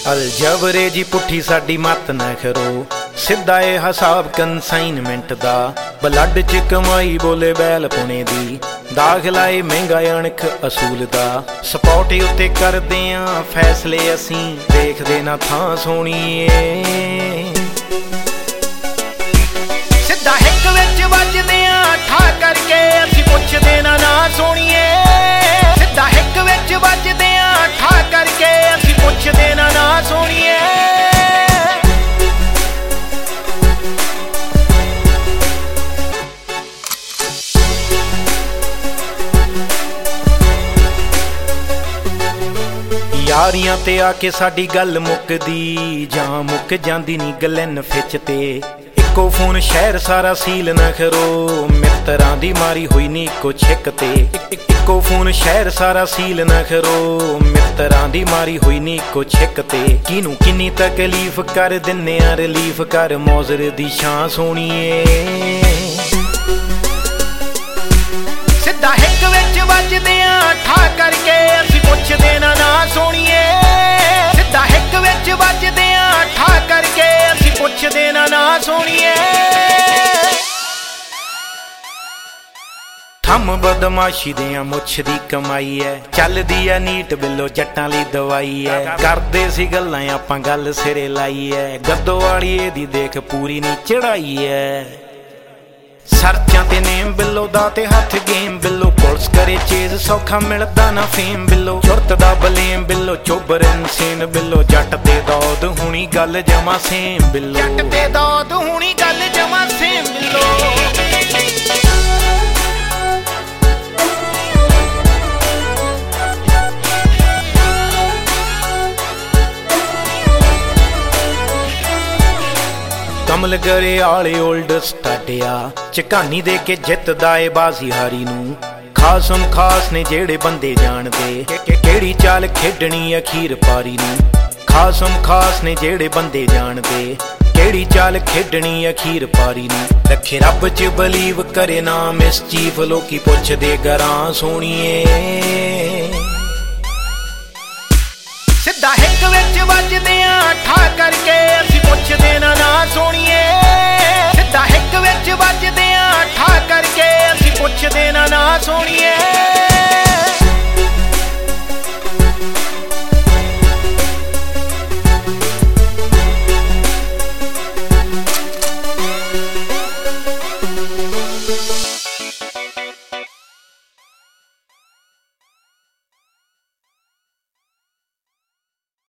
अलजबरे जी पुठी साडी मत न करो, सिद्धा ए हिसाब कंसाइनमेंट दा। ब्लड च कमाई बोले बैल पुणे दी, दाखला ए महंगा अणख असूल दा। सपोर्ट उत्ते करदे आ फैसले असीं, देखदे ना थां सोहणीए। सिद्धा हिक विच वजदे आ ठा करके, असीं पुछदे ना सोहणीए। सिद्धा हिक विच वजदे आ ठा करके, असीं पुछदे ना सोहणीए। यारियां ते आके साडी गल मुकदी, जां मुक जांदी नी गलन फिच ते। इक्को फोन शहर सारा सील न करो, मित्रां दी मारी हुई नी इक्को छिक ते। इक्को फोन शहर सारा सील न करो, मित्रां दी मारी हुई नी इक्को छिक ते। किनू किन्नी तकलीफ कर दिन्ने आ रिलीफ, कर मौजर दी शां सोहणीए। सिद्धा हिक विच वजदे आ ठा करके, असीं पुछदे ना सोहणीए। सिद्धा हिक विच वजदे आ ठा करके, असीं पुछदे ना सोहणीए। थम बदमाशी दियां मुछ दी कमाई है, चलदी है नीट बिलो जट्टां लई दवाई है। करदे सी गल्लां आपां गल सिरे लाई है, गद्दो वाली दी देख पूरी नी चढ़ाई है। सर्चां ते नेम बिलो दा ते हथ गेम बिलो, पुलिस करे चेज सौखा मिलदा ना फेम बिलो। चुरत दा बलेम बिलो, चोबर इनसेन बिलो, जट ते दौद हुणी गल जमा सेम बिलो। जट ते दौद हुणी गल जमा सेम बिलो। कमल करे आले ओल्ड स्टाडिया, झकानी दे के जितदा ए बाजी हारी नू। खासम खास ने जेड़े बंदे जानदे, केड़ी चाल खेडनी अखीर पारी नू। खासम खास ने जेड़े बंदे जानदे, केड़ी चाल खेडनी अखीर पारी नू। रखे रब च बलीव करे ना मिसचीफ, लोकी पुछदे गरां सोहणीए। सिद्धा हिक विच वजदे आ ठा करके, असीं पुछदे ना सोहणीए। सिद्धा हिक विच वजदे आ ठा करके, असीं पुछदे ना सोहणीए।